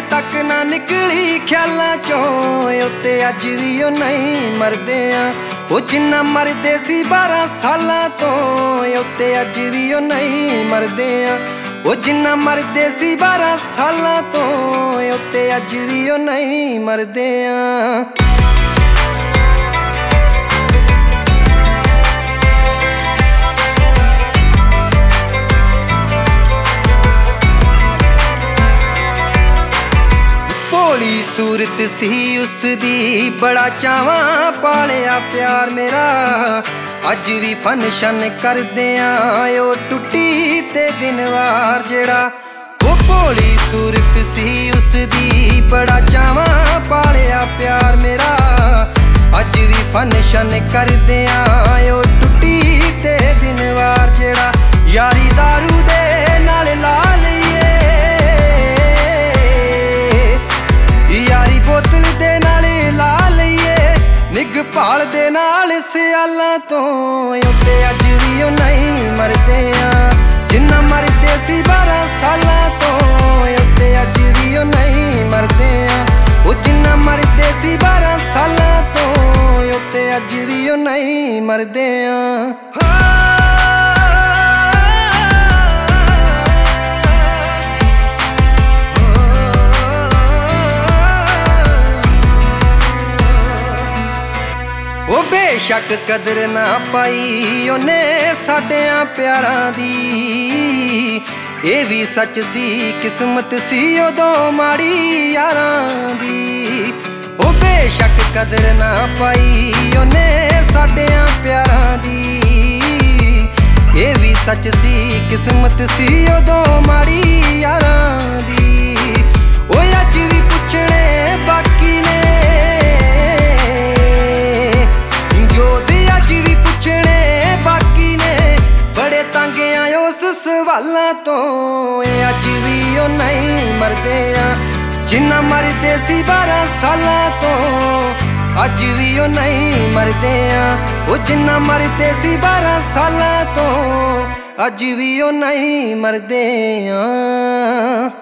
तक ना निकली ख्यालां चों उत्ते अज भी ओ नहीं मरदे आ। ओ जिन्ना मरदे सी 12 सालां तो उत्ते अज भी ओ नहीं मरदे आ। ओ जिन्ना मरदे सी 12 सालां तो उत्ते अज भी ओ नहीं मरदे आ। भोली सूरत सी उसदी बड़ा चावां पालिया प्यार मेरा अज भी फंक्शन करदे आ टुट्टी ते दिन वार जेड़ा। ओ भोली सूरत सी उसदी बड़ा चावां पालिया प्यार मेरा अज भी फंक्शन करदे आ टुट्टी ते दिन वार जेड़ा। यारी दारू दे नाल ला लईए यारी बोतल दे नाल ला लईए निग भाल दे नाल सियालां तो उत्ते अज भी ओ नहीं मरदे आ। जिन्ना मरदे सी 12 सालां तो उत्ते अज भी ओ नहीं मरदे आ। ओ जिन्ना मरदे सी 12 सालां तो उत्ते अज भी ओ नहीं मरदे आ। ओ बेशक कदर ना पाई उन्ने साडियां प्यारां दी ये भी सच सी किस्मत सी उदों माड़ी यारां दी। ओ बेशक कदर ना पाई उन्ने साडियां प्यारां दी ये भी सच सी किस्मत सी उदों माड़ी यारां दी। ओ अज भी पुछणे बाकी ने सवालां तो अज भी ओ नहीं मरदे आ। जिन्ना मरदे सी 12 सालां तो अज भी ओ नहीं मरदे आ। ओ जिन्ना मरदे सी 12 सालां तो अज भी ओ नहीं मरदे आ।